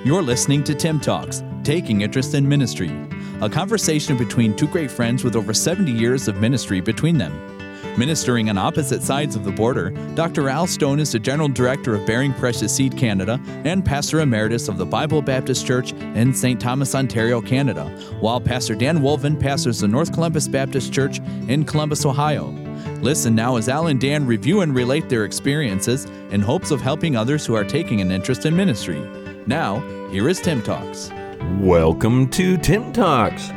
You're listening to Tim Talks, Taking Interest in Ministry, a conversation between two great friends with over 70 years of ministry between them. Ministering on opposite sides of the border, Dr. Al Stone is the General Director of Bearing Precious Seed Canada and Pastor Emeritus of the Bible Baptist Church in St. Thomas, Ontario, Canada, while Pastor Dan Wolven pastors the North Columbus Baptist Church in Columbus, Ohio. Listen now as Al and Dan review and relate their experiences in hopes of helping others who are taking an interest in ministry. Now, here is Tim Talks. Welcome to Tim Talks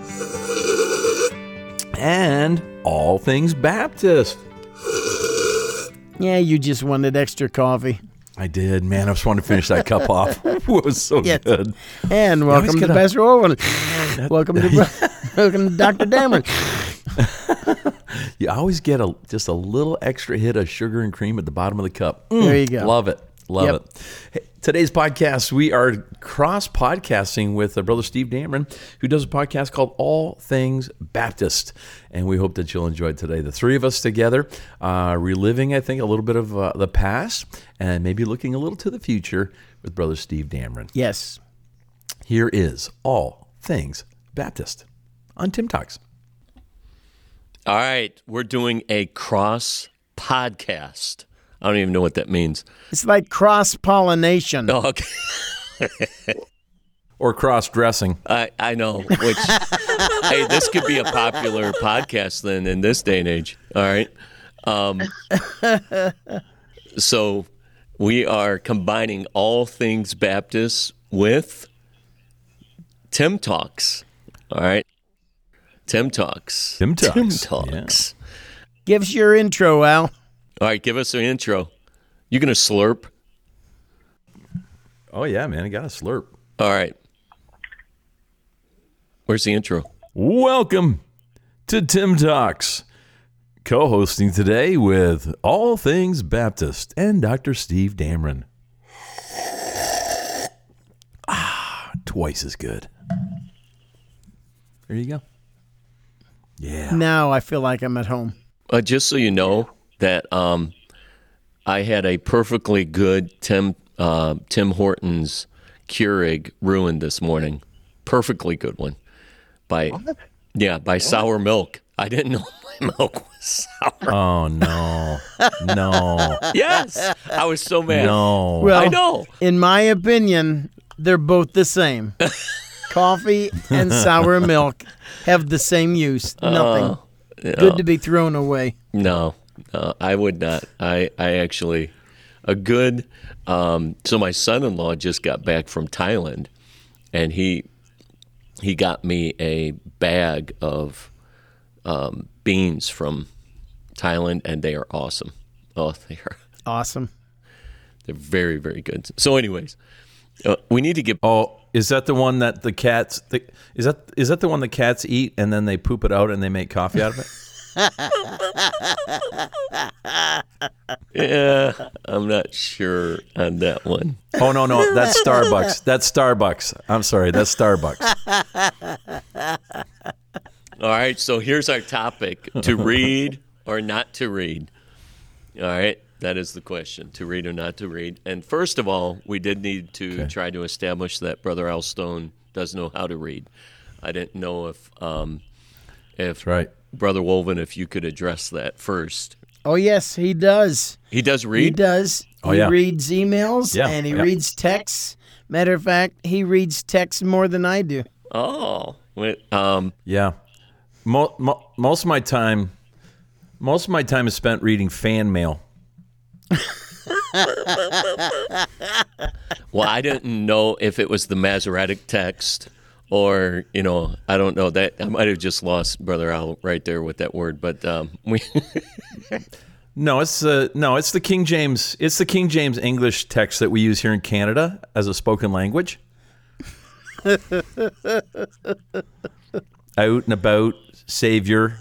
and all things Baptist. Yeah, you just wanted extra coffee. I did, man. I just wanted to finish that cup off. It was so good. And welcome to Pastor Owen. Welcome to Dr. Dameron. You always get just a little extra hit of sugar and cream at the bottom of the cup. There you go. Love it. Love it. Hey, today's podcast, we are cross-podcasting with Brother Steve Dameron, who does a podcast called All Things Baptist. And we hope that you'll enjoy it today. The three of us together, reliving, I think, a little bit of the past and maybe looking a little to the future with Brother Steve Dameron. Yes. Here is All Things Baptist on Tim Talks. All right, we're doing a cross podcast. I don't even know what that means. It's like cross-pollination. Oh, okay. Or cross-dressing. I know. Which, hey, this could be a popular podcast then in this day and age. All right. So we are combining All Things Baptist with Tim Talks. All right. Tim Talks. Tim Talks. Tim Talks. Yeah. Give us your intro, Al. All right, give us an intro. You gonna slurp? Oh, yeah, man. I got a slurp. All right. Where's the intro? Welcome to Tim Talks, co-hosting today with All Things Baptist and Dr. Steve Dameron. Twice as good. There you go. Yeah. Now I feel like I'm at home. Just so you know that I had a perfectly good Tim Hortons Keurig ruined this morning. Perfectly good one. By sour milk. I didn't know my milk was sour. Oh, no. No. Yes. I was so mad. No. Well, I know. In my opinion, they're both the same. Coffee and sour milk have the same use. Nothing. Good to be thrown away. No, I would not. I actually, a good, so my son-in-law just got back from Thailand, and he got me a bag of beans from Thailand, and they are awesome. Oh, they are awesome. They're very, very good. So anyways, we need to get... Oh, is that the one that the cats... Is that the one the cats eat and then they poop it out and they make coffee out of it? Yeah, I'm not sure on that one. Oh, no, that's Starbucks. That's Starbucks. I'm sorry, that's Starbucks. All right, so here's our topic. To read or not to read. All right, that is the question. To read or not to read. And first of all, we did need to try to establish that Brother Al Stone does know how to read. I didn't know if That's right. Brother Wolven, if you could address that first. Oh, yes, he does. He does read? He does. Oh, he yeah. reads emails and he reads texts. Matter of fact, he reads texts more than I do. Oh. Yeah. Most of my time is spent reading fan mail. Well, I didn't know if it was the Masoretic text or, I don't know. That I might have just lost Brother Al right there with that word, but we... No, it's the King James. It's the King James English text that we use here in Canada as a spoken language. Out and about, Savior.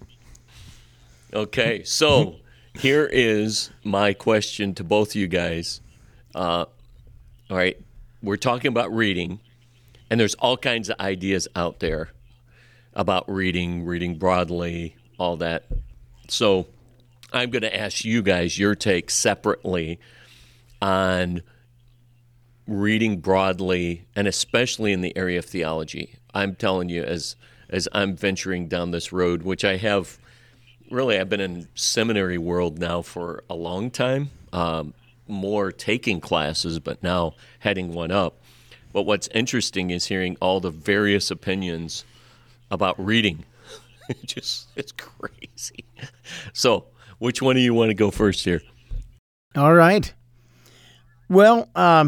Okay, so here is my question to both of you guys. All right, we're talking about reading, and there's all kinds of ideas out there about reading broadly, all that. So I'm going to ask you guys your take separately on reading broadly, and especially in the area of theology. I'm telling you, as I'm venturing down this road, which I have, really, I've been in seminary world now for a long time, more taking classes, but now heading one up. But what's interesting is hearing all the various opinions about reading. It's crazy. So, which one do you want to go first here? All right. Well,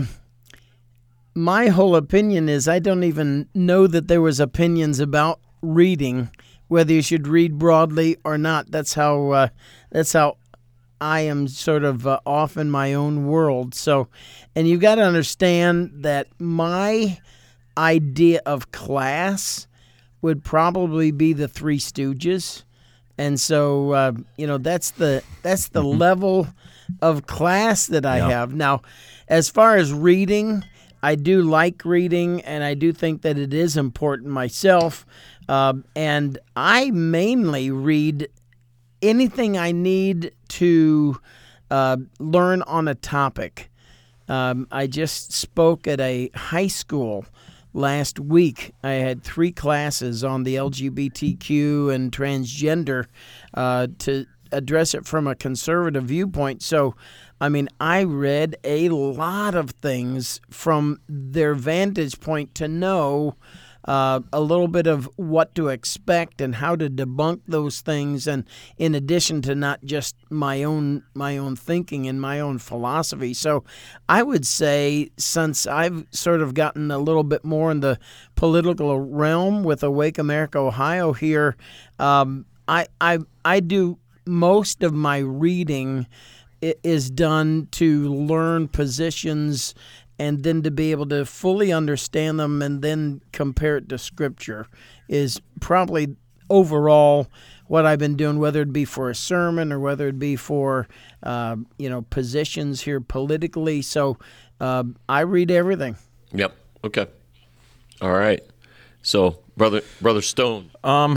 my whole opinion is I don't even know that there was opinions about reading, whether you should read broadly or not. That's how I am sort of off in my own world. So, and you've got to understand that my idea of class would probably be the Three Stooges. And so, that's the level of class that I have. Now, as far as reading, I do like reading, and I do think that it is important myself. And I mainly read anything I need to learn on a topic. I just spoke at a high school last week. I had 3 classes on the LGBTQ and transgender to address it from a conservative viewpoint. So, I read a lot of things from their vantage point to know a little bit of what to expect and how to debunk those things, and in addition to not just my own thinking and my own philosophy. So I would say, since I've sort of gotten a little bit more in the political realm with Awake America Ohio here, I do most of my reading is done to learn positions and then to be able to fully understand them and then compare it to Scripture is probably overall what I've been doing, whether it be for a sermon or whether it be for, positions here politically. So I read everything. Yep. Okay. All right. So, Brother Stone.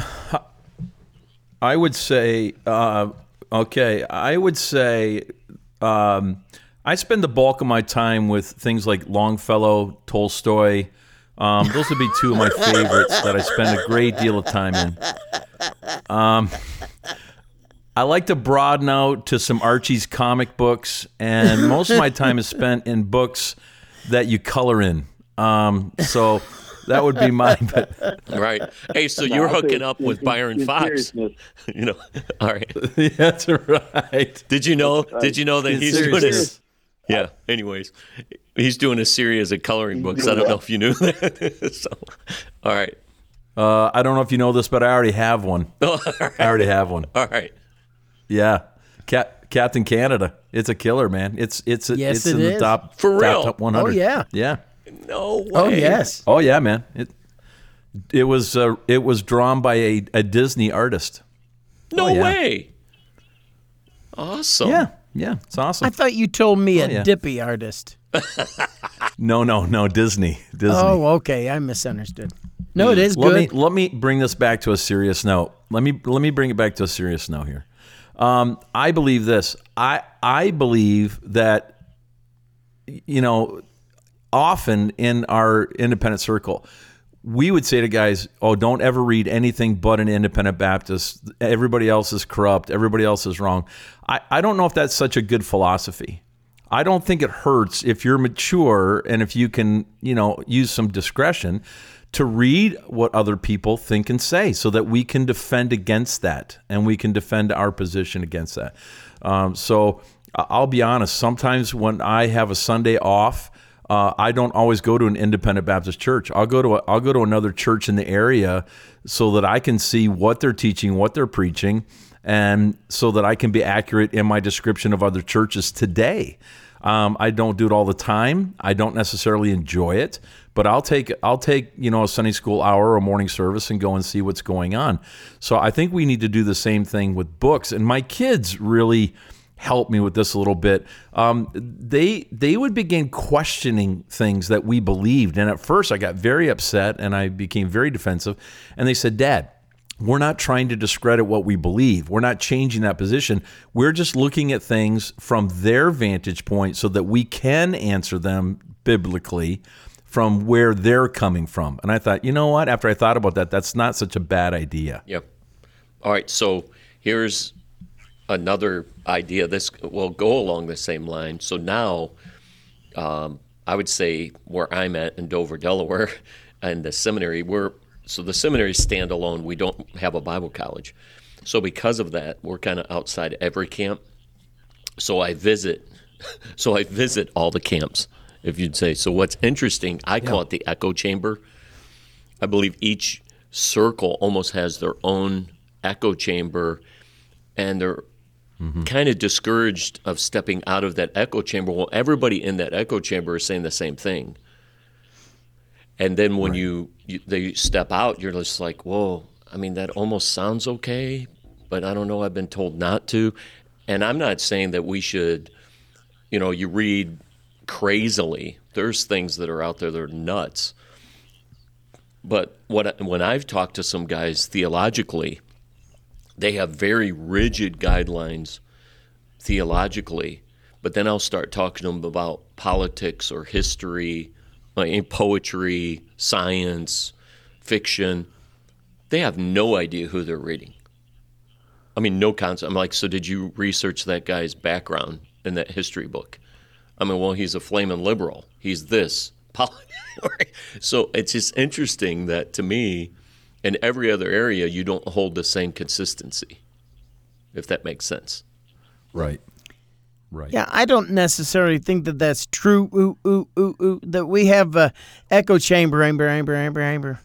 I would say, I spend the bulk of my time with things like Longfellow, Tolstoy. Those would be 2 of my favorites that I spend a great deal of time in. I like to broaden out to some Archie's comic books, and most of my time is spent in books that you color in. So that would be mine. But right. Hey, so you're hooking up with Byron Fox. All right. Yeah, that's right. Did you know that he's doing this? Yeah. Anyways, he's doing a series of coloring books. I don't know if you knew that. So, all right. I don't know if you know this, but I already have one. Oh, all right. I already have one. All right. Yeah, Captain Canada. It's a killer, man. It's in the top for real. Top 100. Oh yeah. Yeah. No way. Oh yes. Oh yeah, man. It was drawn by a Disney artist. No way. Awesome. Yeah, it's awesome. I thought you told me a Dippy artist. No, Disney. Oh, okay. I misunderstood. No, it is good. Let me bring this back to a serious note. Let me bring it back to a serious note here. I believe this. I believe that, often in our independent circle, we would say to guys, "Oh, don't ever read anything but an independent Baptist. Everybody else is corrupt. Everybody else is wrong." I don't know if that's such a good philosophy. I don't think it hurts if you're mature and if you can, use some discretion to read what other people think and say so that we can defend against that and we can defend our position against that. So I'll be honest, sometimes when I have a Sunday off, I don't always go to an independent Baptist church. I'll go to another church in the area so that I can see what they're teaching, what they're preaching, and so that I can be accurate in my description of other churches today. I don't do it all the time. I don't necessarily enjoy it, but I'll take a Sunday school hour or a morning service and go and see what's going on. So I think we need to do the same thing with books. And my kids really helped me with this a little bit. They would begin questioning things that we believed, and at first I got very upset and I became very defensive. And they said, "Dad, we're not trying to discredit what we believe. We're not changing that position. We're just looking at things from their vantage point so that we can answer them biblically from where they're coming from. And I thought, you know what? After I thought about that, that's not such a bad idea. Yep. All right, so here's another idea. This will go along the same line. So now, I would say where I'm at in Dover, Delaware, and the seminary, so the seminary is standalone. We don't have a Bible college. So because of that, we're kind of outside every camp. So I visit all the camps, if you'd say. So what's interesting, I call it the echo chamber. I believe each circle almost has their own echo chamber, and they're kind of discouraged of stepping out of that echo chamber. Well, everybody in that echo chamber is saying the same thing. And then when they step out, you're just like, whoa, I mean, that almost sounds okay, but I don't know, I've been told not to. And I'm not saying that we should, you read crazily. There's things that are out there that are nuts. But when I've talked to some guys theologically, they have very rigid guidelines theologically, but then I'll start talking to them about politics or history, poetry, science, fiction. They have no idea who they're reading. I mean, no concept. I'm like, so did you research that guy's background in that history book? I mean, well, he's a flaming liberal. He's this. So it's just interesting that, to me, in every other area, you don't hold the same consistency, if that makes sense. Right. Yeah, I don't necessarily think that that's true. That we have a echo chamber, amber.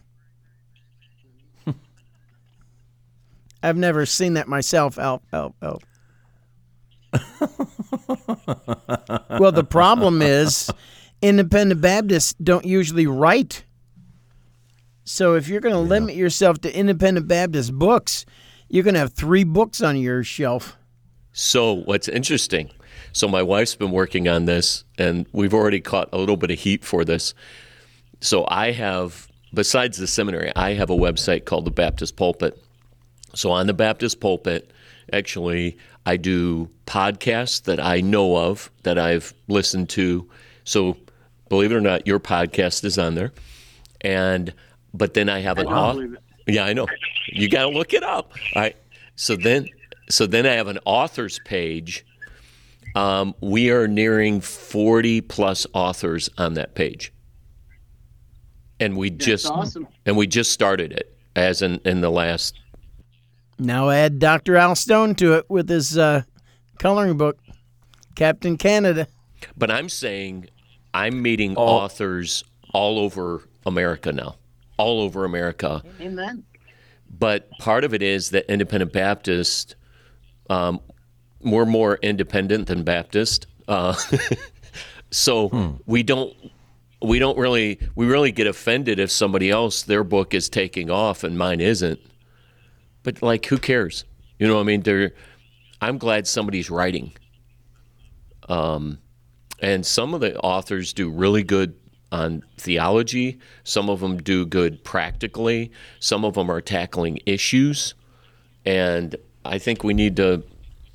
I've never seen that myself. Well, the problem is independent Baptists don't usually write. So if you're going to limit yourself to independent Baptist books, you're going to have 3 books on your shelf. So what's interesting, so my wife's been working on this, and we've already caught a little bit of heat for this. So I have, besides the seminary, I have a website called The Baptist Pulpit. So on The Baptist Pulpit, actually, I do podcasts that I know of, that I've listened to. So believe it or not, your podcast is on there. But then I have an author. Yeah, I know. You got to look it up. All right. So then I have an authors page. We are nearing 40 plus authors on that page. And we just started it as in the last. Now add Dr. Al Stone to it with his coloring book, Captain Canada. But I'm saying I'm meeting authors all over America now. All over America. Amen. But part of it is that independent Baptist, we're more independent than Baptist. So we really get offended if somebody else, their book is taking off and mine isn't. But like, who cares? You know what I mean? I'm glad somebody's writing. And some of the authors do really good on theology. Some of them do good practically. Some of them are tackling issues. And I think we need to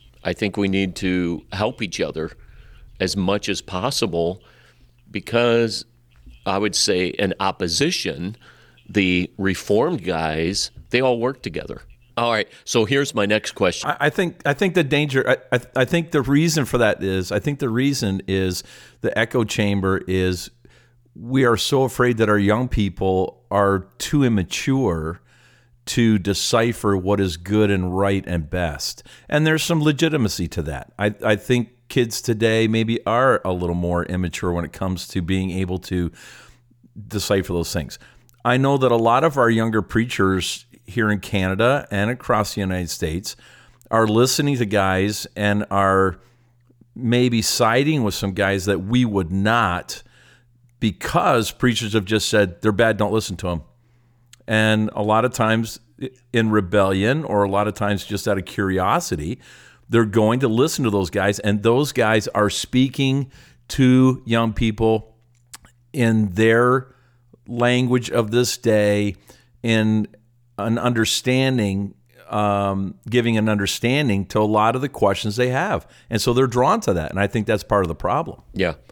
help each other as much as possible, because I would say in opposition, the Reformed guys, they all work together. All right, so here's my next question. I think the danger. I think the reason for that is the echo chamber is we are so afraid that our young people are too immature to decipher what is good and right and best, and there's some legitimacy to that. I think kids today maybe are a little more immature when it comes to being able to decipher those things. I know that a lot of our younger preachers here in Canada and across the United States are listening to guys and are maybe siding with some guys that we would not, because preachers have just said they're bad, don't listen to them. And a lot of times in rebellion, or a lot of times just out of curiosity, they're going to listen to those guys, and those guys are speaking to young people in their language of this day, in an understanding, giving an understanding to a lot of the questions they have. And so they're drawn to that. And I think that's part of the problem. Yeah.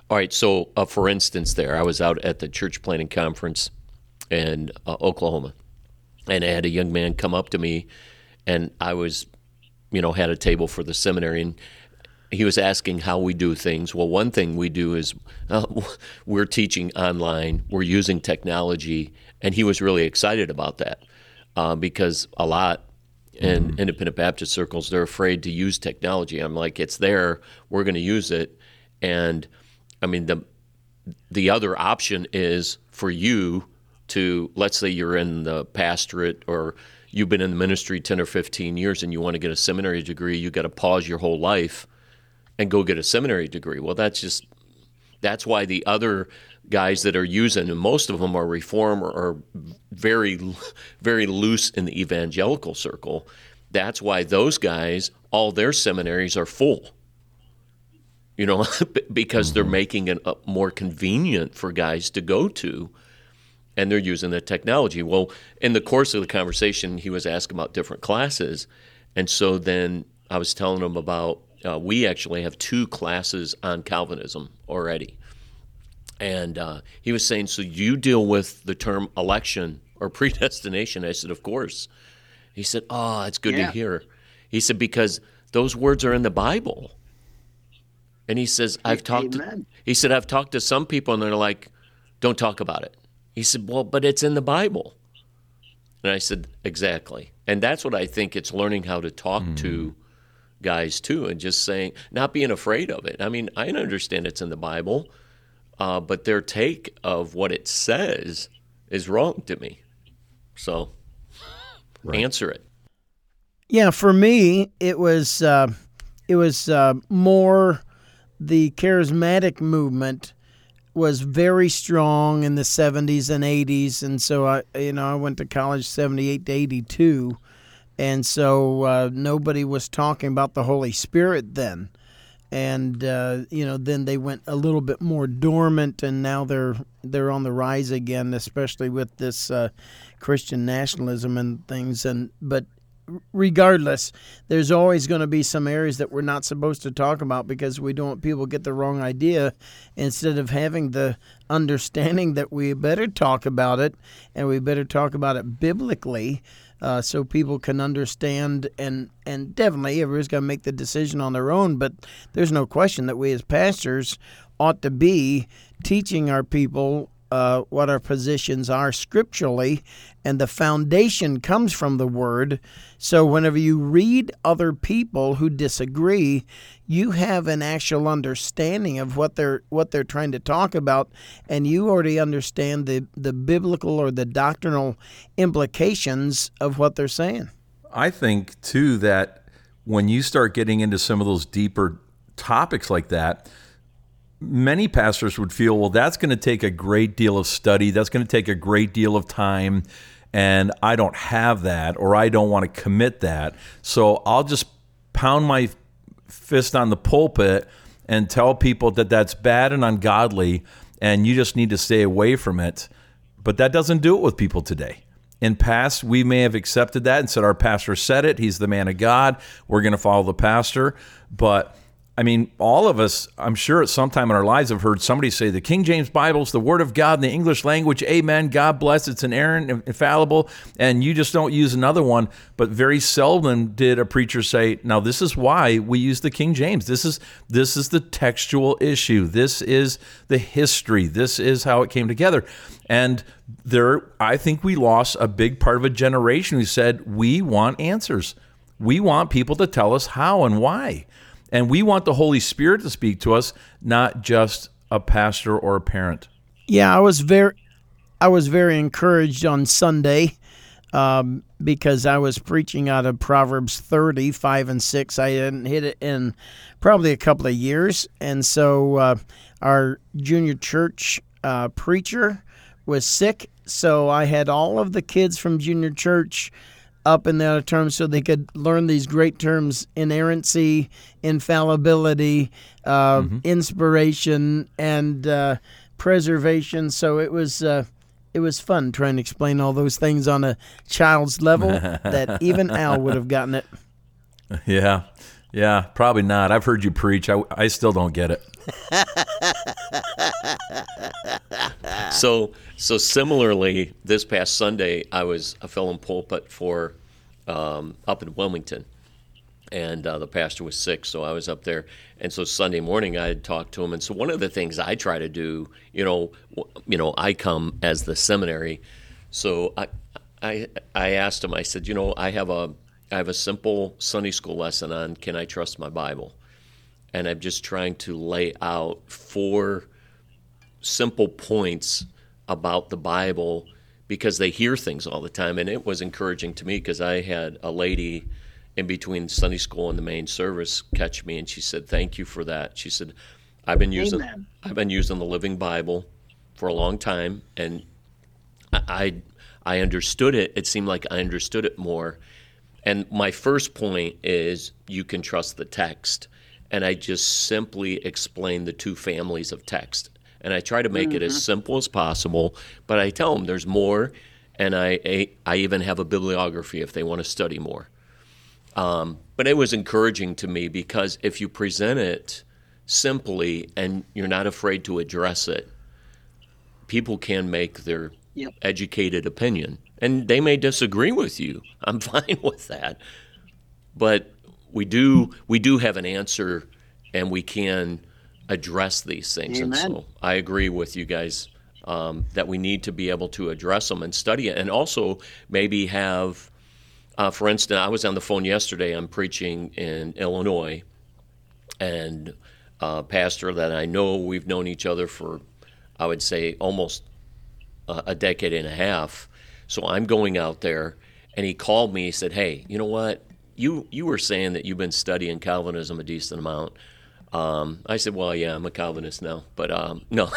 All right. So, for instance, I was out at the church planning conference in Oklahoma, and I had a young man come up to me, and I was, had a table for the seminary, and he was asking how we do things. Well, one thing we do is we're teaching online, we're using technology, and he was really excited about that because a lot in independent Baptist circles, they're afraid to use technology. I'm like, it's there, we're going to use it. And I mean, the other option is for you to, let's say you're in the pastorate or you've been in the ministry 10 or 15 years and you want to get a seminary degree, you got to pause your whole life and go get a seminary degree. Well, that's why the other guys that are using, and most of them are Reform or very, very loose in the evangelical circle, that's why those guys, all their seminaries are full. Because they're making it more convenient for guys to go to, and they're using the technology. Well, in the course of the conversation, he was asking about different classes, and so then I was telling him about we actually have 2 classes on Calvinism already. And he was saying, so you deal with the term election or predestination? I said, of course. He said, oh, it's good to hear. He said, because those words are in the Bible. And he says, I've talked to some people and they're like, don't talk about it. He said, well, but it's in the Bible. And I said, exactly. And that's what I think it's learning how to talk to guys too, and just saying, not being afraid of it. I mean, I understand it's in the Bible, but their take of what it says is wrong to me. So answer it. Yeah, for me, it was more the charismatic movement was very strong in the 70s and 80s, and so I went to college 78 to 82, and so nobody was talking about the Holy Spirit then. And then they went a little bit more dormant, and now they're on the rise again, especially with this Christian nationalism and things. But regardless, there's always going to be some areas that we're not supposed to talk about because we don't want people to get the wrong idea. Instead of having the understanding that we better talk about it, and we better talk about it biblically, so people can understand, and definitely everybody's got to make the decision on their own, but there's no question that we as pastors ought to be teaching our people what our positions are scripturally, and the foundation comes from the Word. So whenever you read other people who disagree, you have an actual understanding of what they're trying to talk about, and you already understand the biblical or the doctrinal implications of what they're saying. I think, too, that when you start getting into some of those deeper topics like that, many pastors would feel, well, that's going to take a great deal of study. That's going to take a great deal of time, and I don't have that, or I don't want to commit that. So I'll just pound my fist on the pulpit and tell people that that's bad and ungodly, and you just need to stay away from it. But that doesn't do it with people today. In past, we may have accepted that and said, our pastor said it, he's the man of God, we're going to follow the pastor. But I mean, all of us, I'm sure at some time in our lives have heard somebody say the King James Bible is the Word of God in the English language. Amen. God bless. It's inerrant, infallible, and you just don't use another one. But very seldom did a preacher say, now this is why we use the King James. This is the textual issue. This is the history. This is how it came together. And I think we lost a big part of a generation who said, we want answers. We want people to tell us how and why. And we want the Holy Spirit to speak to us, not just a pastor or a parent. Yeah, I was very encouraged on Sunday because I was preaching out of Proverbs 30, 5 and 6. I hadn't hit it in probably a couple of years. And so our junior church preacher was sick, so I had all of the kids from junior church up in the auditorium so they could learn these great terms: inerrancy, infallibility, inspiration, and preservation. So it was fun trying to explain all those things on a child's level that even Al would have gotten it. Yeah. Yeah, probably not. I've heard you preach. I still don't get it. So similarly, this past Sunday, I was a fill in pulpit for up in Wilmington, and the pastor was sick, so I was up there. And so Sunday morning, I had talked to him. And so one of the things I try to do, I come as the seminary, so I asked him. I said, I have a simple Sunday school lesson on can I trust my Bible, and I'm just trying to lay out 4 simple points about the Bible because they hear things all the time. And it was encouraging to me because I had a lady in between Sunday school and the main service catch me, and she said, "Thank you for that." She said, I've been using the Living Bible for a long time, and I understood it. It seemed like I understood it more. And my first point is you can trust the text. And I just simply explain the 2 families of text. And I try to make it as simple as possible, but I tell them there's more, and I even have a bibliography if they want to study more. But it was encouraging to me because if you present it simply and you're not afraid to address it, people can make their educated opinion. And they may disagree with you. I'm fine with that. But we do have an answer, and we can address these things. Amen. And so I agree with you guys that we need to be able to address them and study it. And also maybe have, for instance, I was on the phone yesterday. I'm preaching in Illinois, and a pastor that I know, we've known each other for, I would say, almost a decade and a half. So I'm going out there, and he called me. He said, "Hey, you know what? You were saying that you've been studying Calvinism a decent amount." I said, "Well, yeah, I'm a Calvinist now, but no."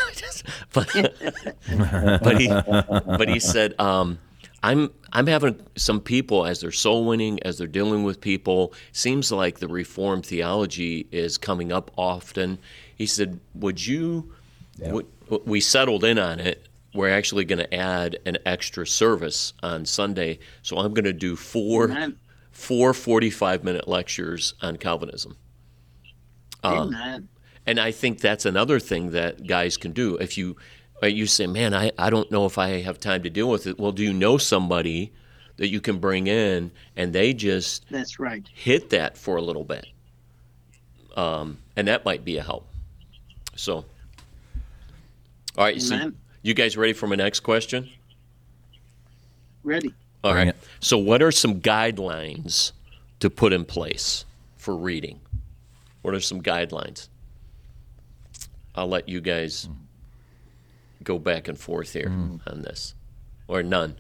but he said, "I'm having some people, as they're soul winning, as they're dealing with people. Seems like the Reformed theology is coming up often." He said, "Would you?" We settled in on it. We're actually going to add an extra service on Sunday, so I'm going to do 4 45-minute lectures on Calvinism. Amen. And I think that's another thing that guys can do. If you say, "Man, I don't know if I have time to deal with it," well, do you know somebody that you can bring in and they just That's right. hit that for a little bit? And that might be a help. So, all right, so Amen. you guys ready for my next question? Ready. All Bring right. it. So what are some guidelines to put in place for reading? What are some guidelines? I'll let you guys go back and forth here on this. Or none.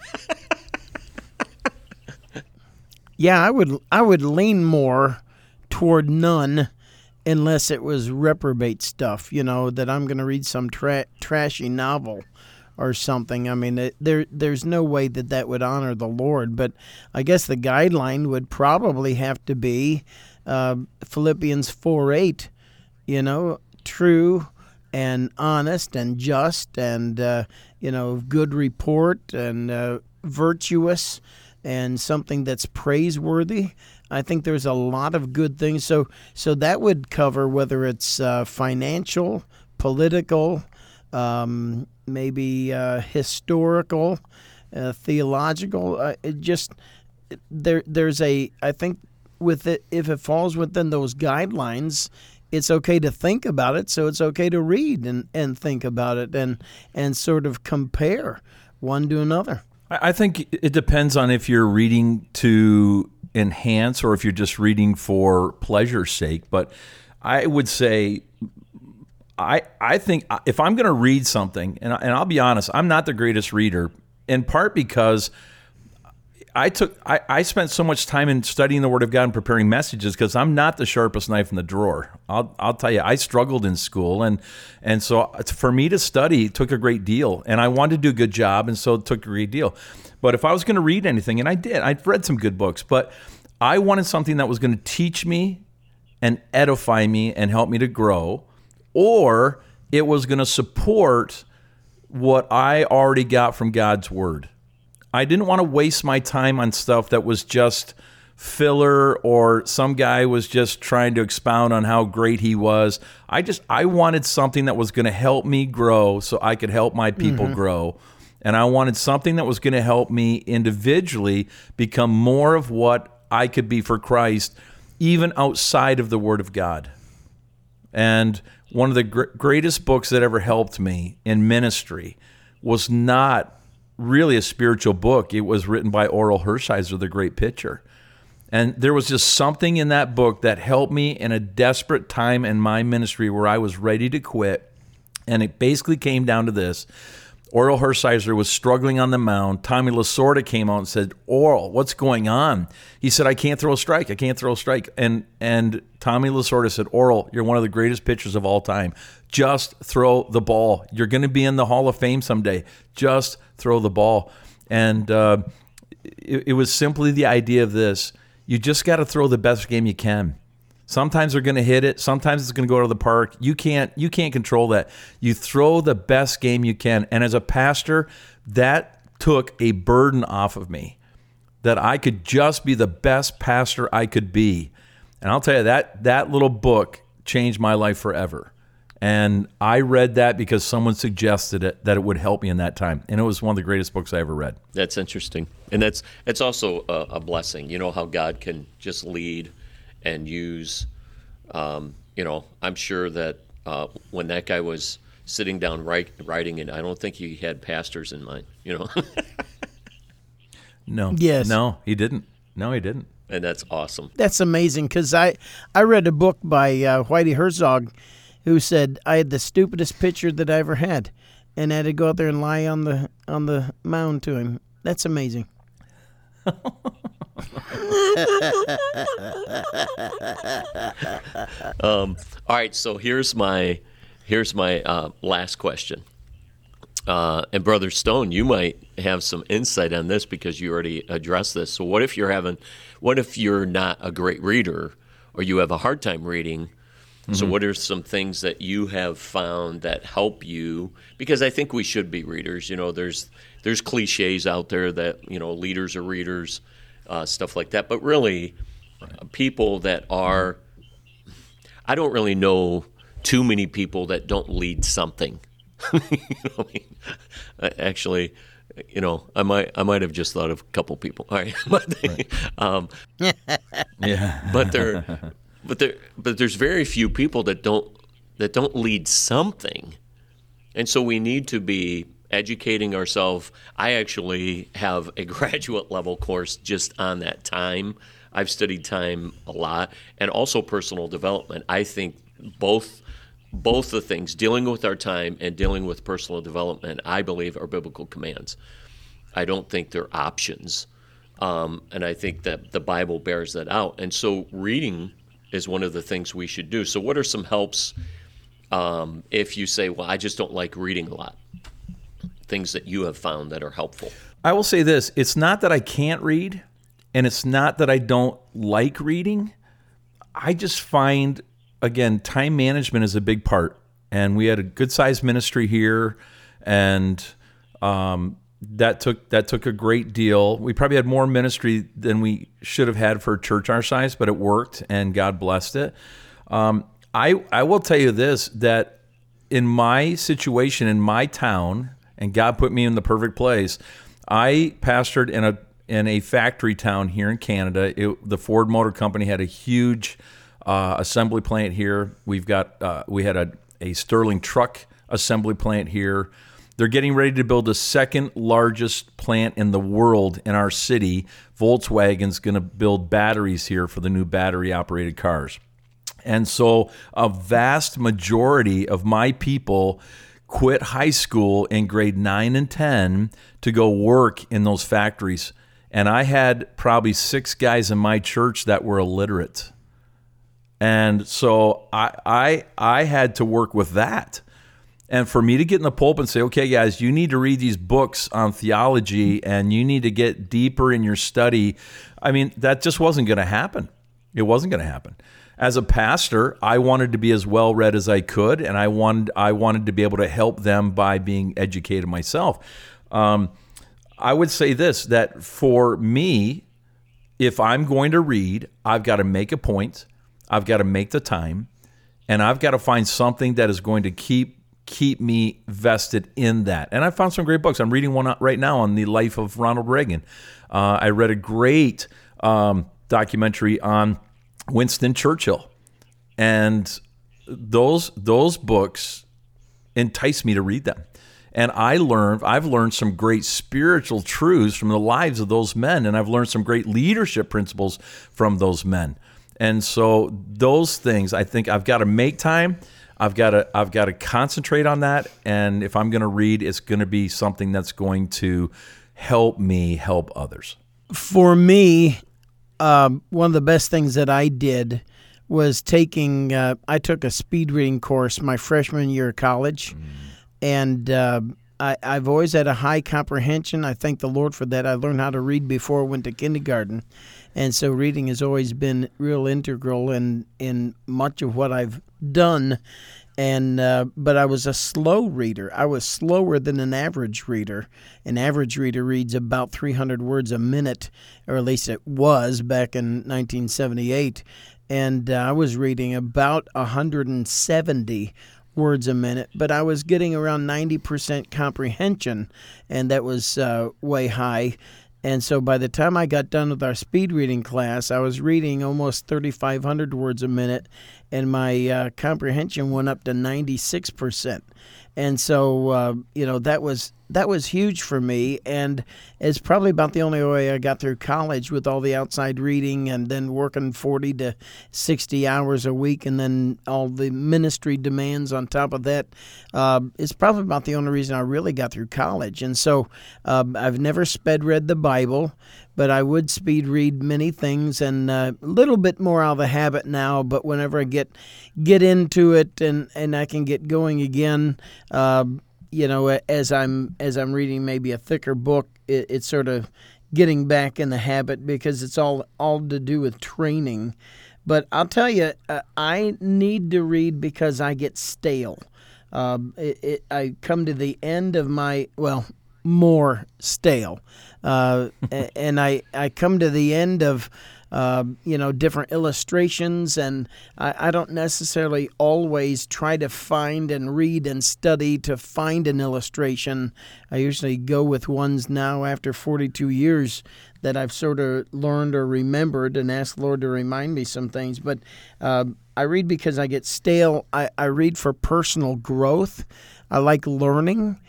Yeah, I would lean more toward none, unless it was reprobate stuff. That I'm going to read some trashy novel or something. I mean, there's no way that would honor the Lord. But I guess the guideline would probably have to be Philippians 4:8. True and honest and just and good report and virtuous and something that's praiseworthy. I think there's a lot of good things. So that would cover whether it's financial, political, maybe historical, theological. There's I think with it, if it falls within those guidelines, it's okay to think about it. So it's okay to read and think about it and sort of compare one to another. I think it depends on if you're reading to enhance or if you're just reading for pleasure's sake. But I would say I think if I'm going to read something, and I'll be honest, I'm not the greatest reader, in part because I spent so much time in studying the Word of God and preparing messages because I'm not the sharpest knife in the drawer. I'll tell you, I struggled in school, and so for me to study took a great deal, and I wanted to do a good job, and so it took a great deal. But if I was going to read anything, and I did, I've read some good books, but I wanted something that was going to teach me and edify me and help me to grow, or it was going to support what I already got from God's Word. I didn't want to waste my time on stuff that was just filler or some guy was just trying to expound on how great he was. I wanted something that was going to help me grow so I could help my people grow. And I wanted something that was going to help me individually become more of what I could be for Christ, even outside of the Word of God. And one of the greatest books that ever helped me in ministry was not really a spiritual book. It was written by Oral Hershiser, the great pitcher. And there was just something in that book that helped me in a desperate time in my ministry where I was ready to quit. And it basically came down to this. Oral Hershiser was struggling on the mound. Tommy Lasorda came out and said, Oral, what's going on? He said, I can't throw a strike. I can't throw a strike. And Tommy Lasorda said, Oral, you're one of the greatest pitchers of all time. Just throw the ball. You're going to be in the Hall of Fame someday. Just throw the ball. And it was simply the idea of this. You just got to throw the best game you can. Sometimes they're going to hit it. Sometimes it's going to go to the park. You can't control that. You throw the best game you can. And as a pastor, that took a burden off of me, that I could just be the best pastor I could be. And I'll tell you, that little book changed my life forever. And I read that because someone suggested it, that it would help me in that time. And it was one of the greatest books I ever read. That's interesting. And it's also a blessing. You know how God can just lead and use, I'm sure that when that guy was sitting down writing it, I don't think he had pastors in mind, No. Yes. No, he didn't. No, he didn't. And that's awesome. That's amazing, because I read a book by Whitey Herzog who said I had the stupidest pitcher that I ever had, and I had to go out there and lie on the mound to him. That's amazing. All right, so here's my last question. And Brother Stone, you might have some insight on this because you already addressed this. So what if you're not a great reader, or you have a hard time reading? So what are some things that you have found that help you? Because I think we should be readers. There's cliches out there that, leaders are readers, stuff like that. But really, people that are, I don't really know too many people that don't lead something. Actually, I might have just thought of a couple people. All right, Yeah. But there's very few people that don't lead something, and so we need to be educating ourselves. I actually have a graduate level course just on that time. I've studied time a lot, and also personal development. I think both the things, dealing with our time and dealing with personal development, I believe are biblical commands. I don't think they're options, and I think that the Bible bears that out. And so reading is one of the things we should do. So what are some helps if you say, well, I just don't like reading a lot? Things that you have found that are helpful. I will say this. It's not that I can't read, and it's not that I don't like reading. I just find, again, time management is a big part. And we had a good-sized ministry here, and that took a great deal. We probably had more ministry than we should have had for a church our size, but it worked, and God blessed it. I will tell you this, that in my situation, in my town, and God put me in the perfect place, I pastored in a factory town here in Canada. The Ford Motor Company had a huge assembly plant here. We had a Sterling truck assembly plant here. They're getting ready to build the second largest plant in the world in our city. Volkswagen's going to build batteries here for the new battery-operated cars. And so a vast majority of my people quit high school in grade 9 and 10 to go work in those factories. And I had probably 6 guys in my church that were illiterate. And so I had to work with that. And for me to get in the pulpit and say, okay, guys, you need to read these books on theology and you need to get deeper in your study, I mean, that just wasn't going to happen. It wasn't going to happen. As a pastor, I wanted to be as well read as I could, and I wanted to be able to help them by being educated myself. I would say this, that for me, if I'm going to read, I've got to make a point, I've got to make the time, and I've got to find something that is going to keep me vested in that. And I found some great books. I'm reading one right now on the life of Ronald Reagan. I read a great documentary on Winston Churchill, and those books entice me to read them. And I've learned some great spiritual truths from the lives of those men, and I've learned some great leadership principles from those men. And so those things, I think I've got to make time. I've got to concentrate on that. And if I'm going to read, it's going to be something that's going to help me help others. For me, one of the best things that I did was I took a speed reading course my freshman year of college. And I've always had a high comprehension. I thank the Lord for that. I learned how to read before I went to kindergarten. And so reading has always been real integral in much of what I've done. And but I was a slow reader. I was slower than an average reader. An average reader reads about 300 words a minute, or at least it was back in 1978. And I was reading about 170 words a minute, but I was getting around 90% comprehension, and that was way high. And so by the time I got done with our speed reading class, I was reading almost 3,500 words a minute, and my comprehension went up to 96%. And so, that was huge for me, and it's probably about the only way I got through college with all the outside reading and then working 40 to 60 hours a week and then all the ministry demands on top of that. It's probably about the only reason I really got through college. And so I've never sped read the Bible, but I would speed read many things, and a little bit more out of the habit now. But whenever I get into it and I can get going again, as I'm reading maybe a thicker book, it's sort of getting back in the habit because it's all to do with training. But I'll tell you, I need to read because I get stale. I come to the end of more stale. And I come to the end of, different illustrations, and I don't necessarily always try to find and read and study to find an illustration. I usually go with ones now after 42 years that I've sort of learned or remembered and ask the Lord to remind me some things. But I read because I get stale. I read for personal growth. I like learning.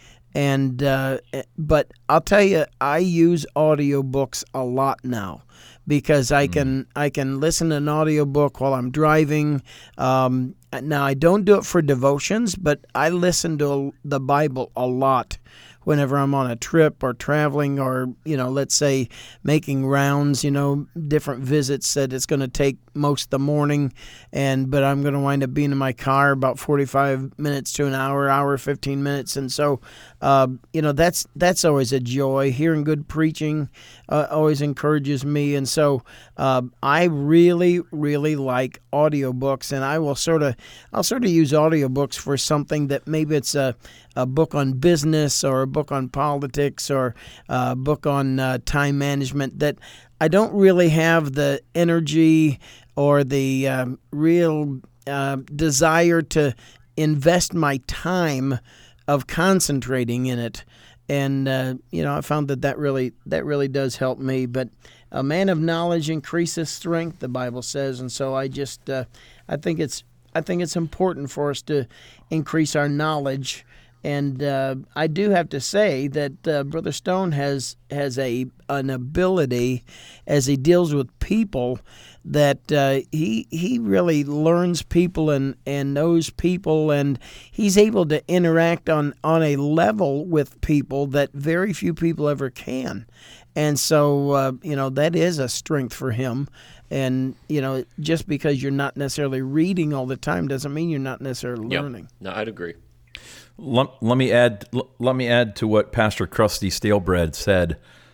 But I'll tell you, I use audiobooks a lot now because I can listen to an audiobook while I'm driving. Now, I don't do it for devotions, but I listen to the Bible a lot whenever I'm on a trip or traveling or, let's say making rounds, different visits that it's going to take most of the morning, but I'm going to wind up being in my car about 45 minutes to an hour, 15 minutes. And so, that's always a joy. Hearing good preaching always encourages me. And so I really, really like audiobooks, and I'll sort of use audiobooks for something that maybe it's a book on business or a book on politics or a book on time management that I don't really have the energy or the real desire to invest my time of concentrating in it. And, I found that really does help me. But a man of knowledge increases strength, the Bible says. And so I just, I think it's important for us to increase our knowledge. And I do have to say that Brother Stone has an ability as he deals with people that he really learns people and knows people, and he's able to interact on a level with people that very few people ever can. And so, that is a strength for him. And, just because you're not necessarily reading all the time doesn't mean you're not necessarily learning. No, I'd agree. Let me add to what Pastor Krusty Stalebread said.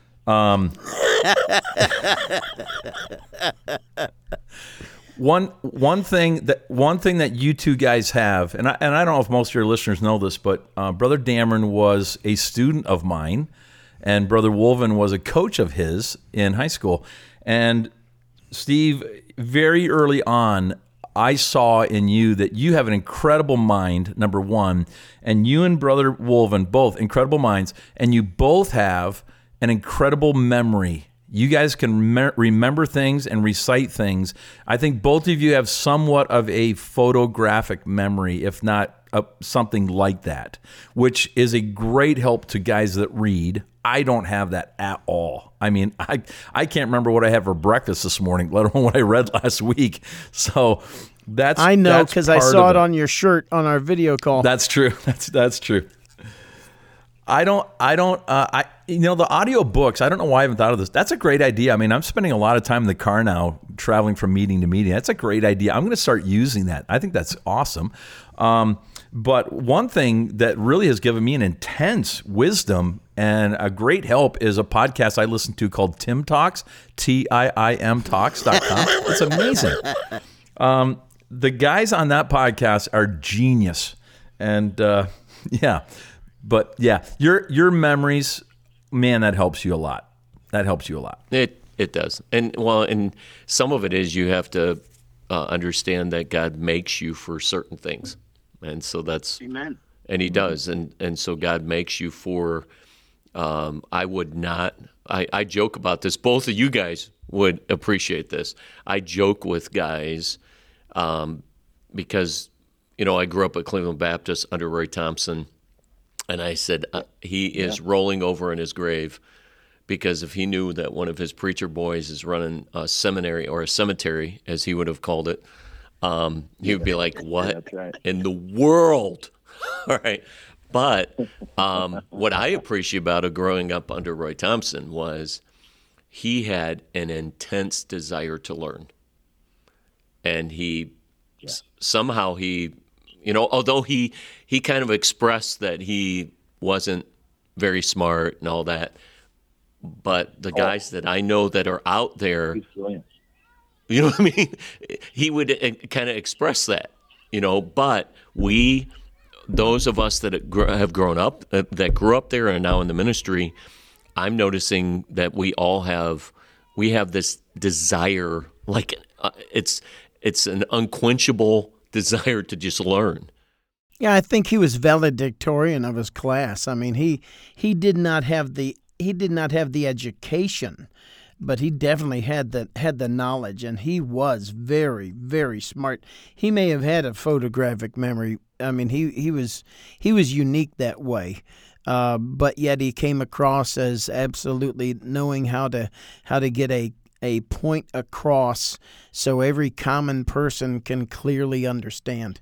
One thing that you two guys have, and I don't know if most of your listeners know this, but Brother Dameron was a student of mine, and Brother Wolven was a coach of his in high school. And Steve, very early on, I saw in you that you have an incredible mind, number one, and you and Brother Wolven, both incredible minds, and you both have an incredible memory. You guys can remember things and recite things. I think both of you have somewhat of a photographic memory, if not something like that, which is a great help to guys that read. I don't have that at all. I mean, I can't remember what I had for breakfast this morning, let alone what I read last week. So I know because I saw it on your shirt on our video call. That's true. That's true. The audio books, I don't know why I haven't thought of this. That's a great idea. I mean, I'm spending a lot of time in the car now, traveling from meeting to meeting. That's a great idea. I'm going to start using that. I think that's awesome. But one thing that really has given me an intense wisdom and a great help is a podcast I listen to called Tim Talks, TIIM Talks.com. It's amazing. The guys on that podcast are genius. And yeah. But yeah, your memories, man, that helps you a lot. That helps you a lot. It does. And some of it is you have to understand that God makes you for certain things. And so that's Amen. And he does. And so God makes you for I joke about this. Both of you guys would appreciate this. I joke with guys because I grew up at Cleveland Baptist under Roy Thompson. And I said, he is rolling over in his grave because if he knew that one of his preacher boys is running a seminary or a cemetery, as he would have called it, he would be like, what in the world? All right. But what I appreciate about growing up under Roy Thompson was he had an intense desire to learn. And somehow although he kind of expressed that he wasn't very smart and all that, but the guys that I know that are out there, you know what I mean? He would kind of express that, but those of us that have grown up, that grew up there and are now in the ministry, I'm noticing that we have this desire, like it's an unquenchable desire to just learn. Yeah, I think he was valedictorian of his class. I mean, he did not have the education, but he definitely had the knowledge, and he was very, very smart. He may have had a photographic memory. I mean, he was unique that way. But yet he came across as absolutely knowing how to get a point across so every common person can clearly understand.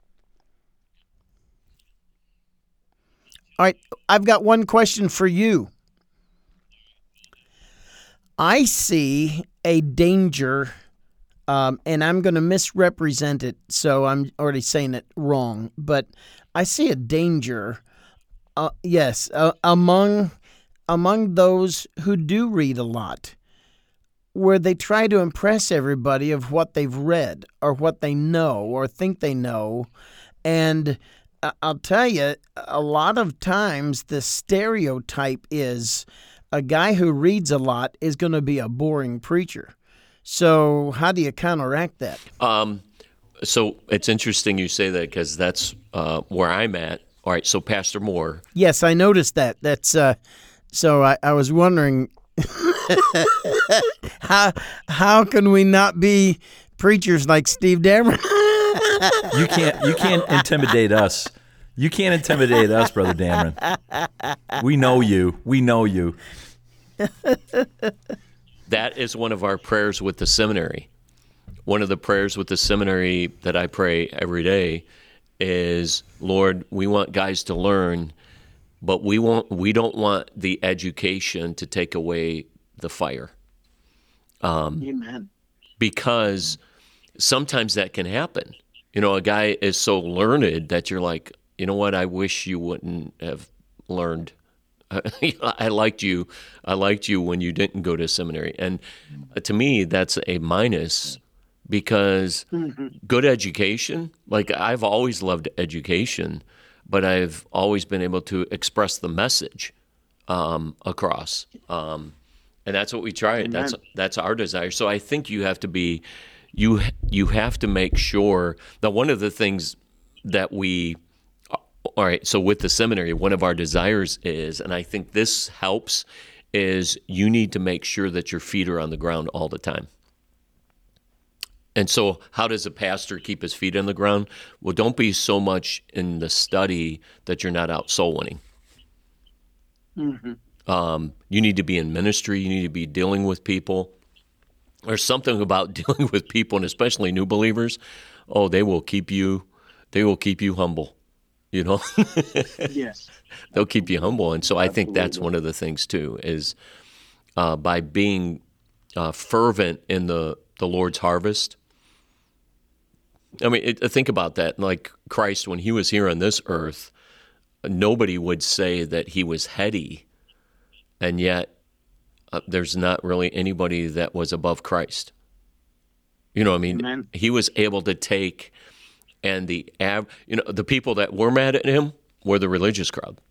All right, I've got one question for you. I see a danger, and I'm going to misrepresent it, so I'm already saying it wrong, but I see a danger, among those who do read a lot, where they try to impress everybody of what they've read or what they know or think they know. And I'll tell you, a lot of times the stereotype is a guy who reads a lot is going to be a boring preacher. So how do you counteract that? So it's interesting you say that because that's where I'm at. All right, so Pastor Moore. Yes, I noticed that. That's so I was wondering how can we not be preachers like Steve Dameron? You can't intimidate us. You can't intimidate us, Brother Dameron. We know you. That is one of our prayers with the seminary. One of the prayers with the seminary that I pray every day is, Lord, we want guys to learn, but we don't want the education to take away the fire. Amen. Because sometimes that can happen. A guy is so learned that you're like, you know what? I wish you wouldn't have learned. I liked you when you didn't go to seminary. And to me, that's a minus because good education, like I've always loved education, but I've always been able to express the message across. And that's what we try. Amen. That's our desire. So I think you have to be, you have to make sure. Now, one of the things that all right, so with the seminary, one of our desires is, and I think this helps, is you need to make sure that your feet are on the ground all the time. And so how does a pastor keep his feet on the ground? Well, don't be so much in the study that you're not out soul winning. Mm-hmm. You need to be in ministry. You need to be dealing with people. There's something about dealing with people, and especially new believers. Oh, they will keep you humble. You know, Yes. they'll keep you humble. And so I think that's one of the things too, is by being fervent in the Lord's harvest. I mean, think about that. Like Christ, when he was here on this earth, nobody would say that he was heady, and yet there's not really anybody that was above Christ. You know what I mean? Amen. He was able to take, and the people that were mad at him were the religious crowd.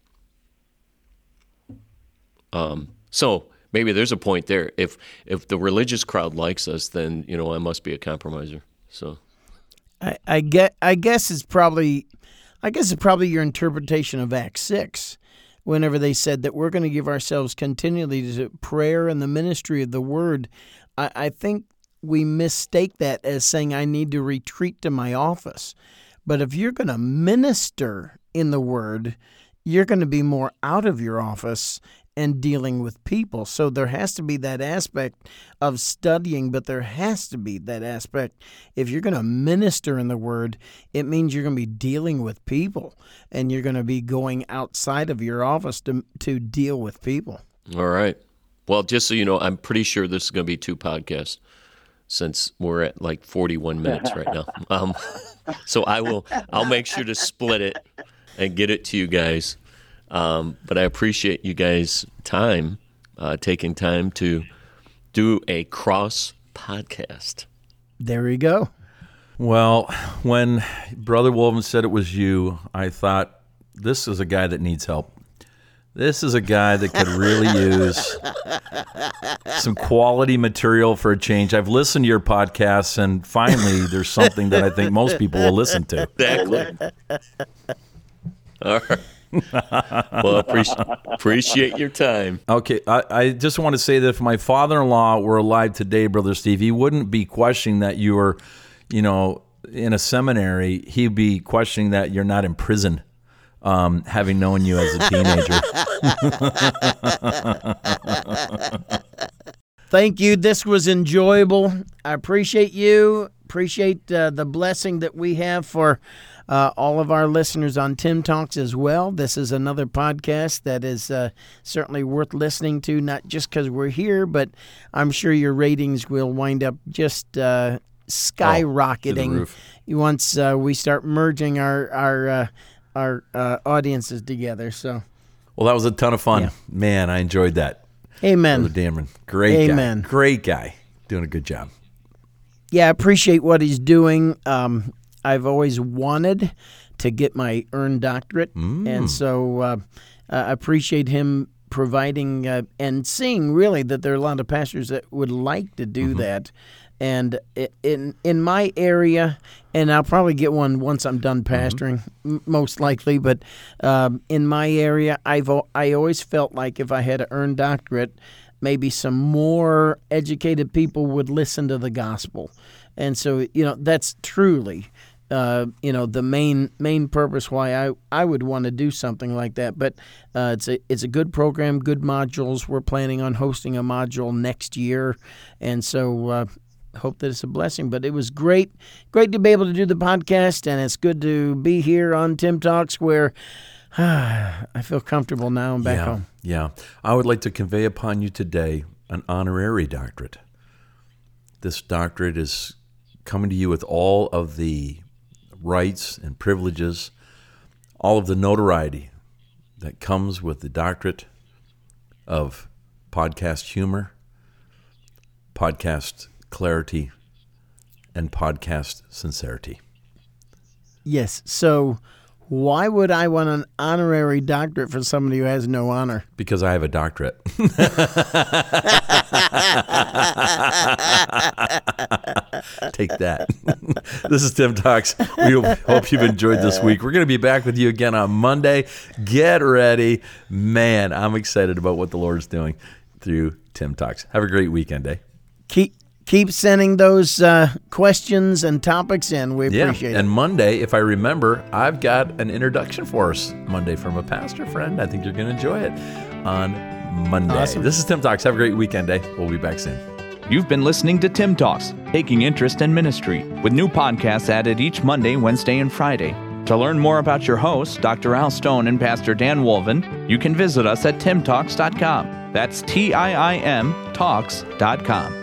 So maybe there's a point there. If the religious crowd likes us, then I must be a compromiser. So I guess it's probably your interpretation of Acts 6, whenever they said that we're going to give ourselves continually to prayer and the ministry of the word. I think we mistake that as saying I need to retreat to my office. But if you're going to minister in the word, you're going to be more out of your office and dealing with people. So there has to be that aspect of studying, but there has to be that aspect. If you're going to minister in the word, it means you're going to be dealing with people, and you're going to be going outside of your office to deal with people. All right. Well, just so you know, I'm pretty sure this is going to be 2 podcasts, since we're at like 41 minutes right now. So I'll make sure to split it and get it to you guys. But I appreciate you guys' time, taking time to do a cross podcast. There you go. Well, when Brother Wolven said it was you, I thought, this is a guy that needs help. This is a guy that could really use some quality material for a change. I've listened to your podcasts, and finally there's something that I think most people will listen to. Exactly. All right. Well, appreciate your time. Okay, I just want to say that if my father-in-law were alive today, Brother Steve, he wouldn't be questioning that you were, in a seminary. He'd be questioning that you're not in prison, having known you as a teenager. Thank you. This was enjoyable. I appreciate you. Appreciate the blessing that we have for all of our listeners on Tim Talks as well. This is another podcast that is certainly worth listening to, not just because we're here, but I'm sure your ratings will wind up just skyrocketing once we start merging our audiences together. So, well, that was a ton of fun. Yeah. Man, I enjoyed that. Amen. Brother Dameron, great Amen. guy. Great guy. Doing a good job. Yeah, I appreciate what he's doing. I've always wanted to get my earned doctorate, and so I appreciate him providing and seeing really that there are a lot of pastors that would like to do that. And in my area, and I'll probably get one once I'm done pastoring, most likely. But in my area, I always felt like if I had an earned doctorate, maybe some more educated people would listen to the gospel. And so, that's truly, the main purpose why I would want to do something like that. But it's a good program, good modules. We're planning on hosting a module next year, and so hope that it's a blessing. But it was great to be able to do the podcast, and it's good to be here on Tim Talks, where I feel comfortable now and back home. Yeah. I would like to convey upon you today an honorary doctorate. This doctorate is coming to you with all of the rights and privileges, all of the notoriety that comes with the doctorate of podcast humor, podcast clarity, and podcast sincerity. Yes. So Why would I want an honorary doctorate for somebody who has no honor? Because I have a doctorate. Take that. This is Tim Talks. We hope you've enjoyed this week. We're going to be back with you again on Monday. Get ready. Man, I'm excited about what the Lord's doing through Tim Talks. Have a great weekend, eh? Keep sending those questions and topics in. We appreciate it. And Monday, if I remember, I've got an introduction for us Monday from a pastor friend. I think you're going to enjoy it on Monday. Awesome. This is Tim Talks. Have a great weekend, eh? We'll be back soon. You've been listening to Tim Talks, taking interest in ministry, with new podcasts added each Monday, Wednesday, and Friday. To learn more about your hosts, Dr. Al Stone and Pastor Dan Wolven, you can visit us at timtalks.com. That's TIIM Talks.com.